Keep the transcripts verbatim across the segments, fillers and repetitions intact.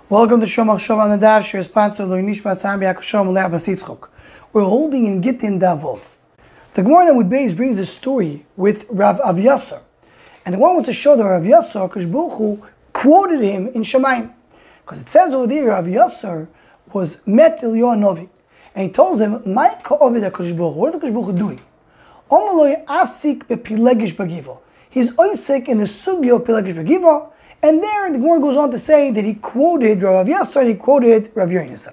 Welcome to Shomach Shov on the Daf, your sponsor, Lo Nishma Sam B'Yakashom Le'ah Basitzchok. We're holding in Gittin Davov. The Gemara with Beis brings a story with Rav Avyasar. And the Gemara wants to show that Rav Avyasar, Kadosh Baruch Hu, quoted him in Shamayim. Because it says over there, Rav Avyasar was met Eliyahu Novi. And he tells him, "My ka'ovid HaKadosh Baruch Hu." What is the Kadosh Baruch Hu doing? Omaloi asik bepilegish bagivo. He's oisik in the sugyo pilegish bagivo. And there, the Gemara goes on to say that he quoted Rav Avyasar and he quoted Rav Yonasan.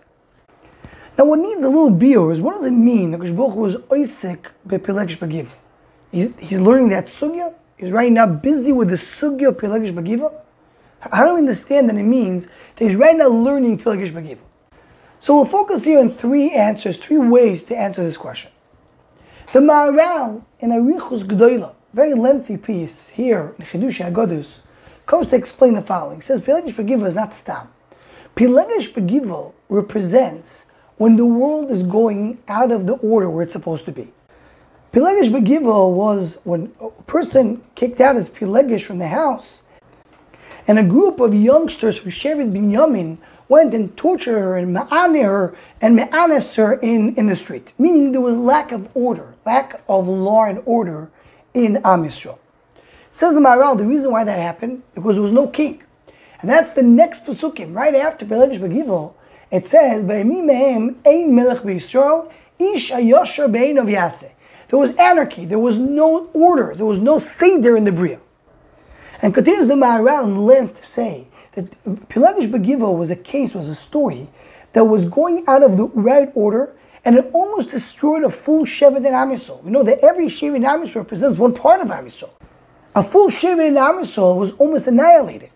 Now, what needs a little biur is, what does it mean that Kadosh Baruch Hu is oisik bepilegish bagivo? He's he's learning that sugya. He's right now busy with the sugya pilegish bagivo. How do we understand that it means that he's right now learning pilegish bagivo? So we'll focus here on three answers, three ways to answer this question. The Maharal in Arichos Gedola, very lengthy piece here in Chidushei Haggadus, comes to explain the following. It says Pilegish Bagivo is not stam. Pilegish Bagivo represents when the world is going out of the order where it's supposed to be. Pilegish Bagivo was when a person kicked out his Pilegish from the house, and a group of youngsters from Shevet Binyamin went and tortured her and ma'aneh her and me'anes her in, in the street. Meaning there was lack of order, lack of law and order in Am Yisrael. Says the Maharal, the reason why that happened, because there was no king. And that's the next Pesukim, right after Pilegish Bagivo. It says, "B'yamim mehem ein melech b'Yisrael, ish hayosher be'einav yaseh." There was anarchy, there was no order, there was no seder in the Bria. And continues the Maharal in length to say that Pilegish Bagivo was a case, was a story that was going out of the right order, and it almost destroyed a full Shevet in Am Yisrael. We know that every Shevet in Am Yisrael represents one part of Am Yisrael. A full Shevet in Am Yisrael was almost annihilated.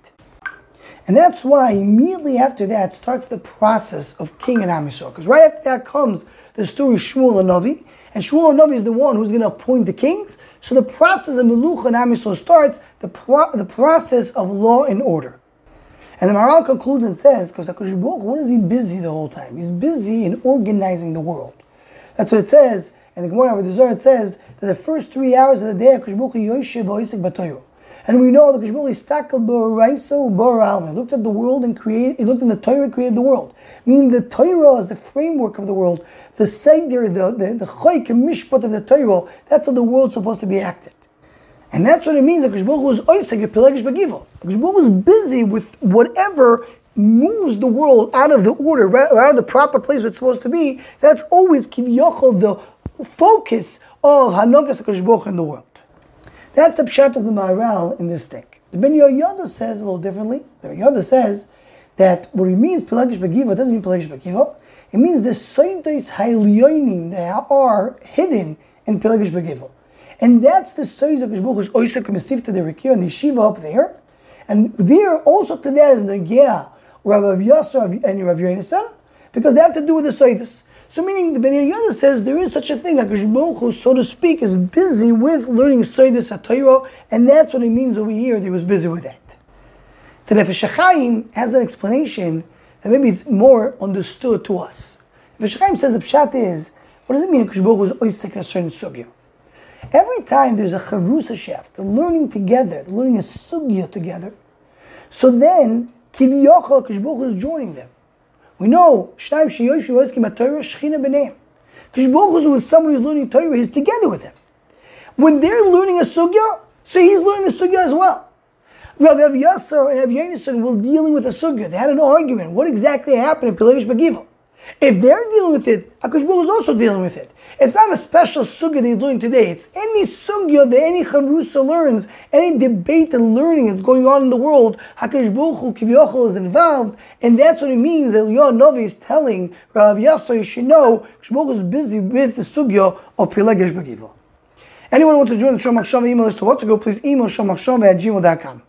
And that's why immediately after that starts the process of king in Am Yisrael. Because right after that comes the story of Shmuel HaNavi, and Shmuel HaNavi is the one who's going to appoint the kings. So the process of Melucha in Am Yisrael starts, the, pro- the process of law and order. And the Maharal concludes and says, because HaKadosh Baruch Hu, what is he busy the whole time? He's busy in organizing the world. That's what it says. And the Gemara over the Zohar, it says that the first three hours of the day, HaKadosh Baruch Hu yoshev v'oisek b'Torah. And we know that HaKadosh Baruch Hu istakal b'oraiso b'oralma. He looked at the world and created, he looked in the Torah and created the world. Meaning the Torah is the framework of the world. The Seder, the, the, the Chayk and Mishpat of the Torah, that's how the world's supposed to be acted. And that's what it means that HaKadosh Baruch Hu is oisek b'Pilegish Bagivo. HaKadosh Baruch Hu is busy with whatever moves the world out of the order, right, out of the proper place where it's supposed to be. That's always Kivyochel, the focus of Hanogas HaKadosh Baruch Hu in the world. That's the pshat of the Maharal in this thing. The Ben Yehoyada says a little differently. The Ben Yehoyada says that what it means Pilegish Bagivo doesn't mean Pilegish Bagivo. It means the Soidos Hailyonim that are hidden in Pilegish Bagivo. And that's the Soidos HaKadosh Baruch Hu's Oisek Mesif to the Rikir and the Yeshiva up there. And there also to that is Negea, Rav Avyasar and Rav Yonasan, because they have to do with the Soidos. So meaning the Ben Yehoyada says there is such a thing, that HaKadosh Baruch Hu, so to speak, is busy with learning Soidos HaTorah, and that's what it means over here, that he was busy with that. The Nefesh HaChaim has an explanation that maybe it's more understood to us. Nefesh HaChaim says the pshat is, what does it mean HaKadosh Baruch Hu is oisek in a certain sugya? Every time there's a chavrusa shef, they're learning together, they're learning a sugya together, so then Kivyochel HaKadosh Baruch Hu is joining them. We know, Shnayim Sheyoshu Oiskim HaTorah, Shechina B'neim. HaKadosh Baruch Hu is with somebody who's learning Torah, he's together with him. When they're learning a sugya, so he's learning the sugya as well. Rav Avyasar and Rav Yonasan were dealing with a sugya. They had an argument. What exactly happened in Pilegish Bagivo? If they're dealing with it, HaKadosh Baruch Hu is also dealing with it. It's not a special sugya that he's doing today. It's any sugya that any chavrusa learns, any debate and learning that's going on in the world, HaKadosh Baruch Hu Kivyochel is involved, and that's what it means that Eliyahu Novi is telling Rav Avyasar, you should know, HaKadosh Baruch Hu is busy with the sugya of Pilegish Bagivo. Anyone who wants to join the Shomach Shov email list to what to go, please email shomachshov at gmail dot com.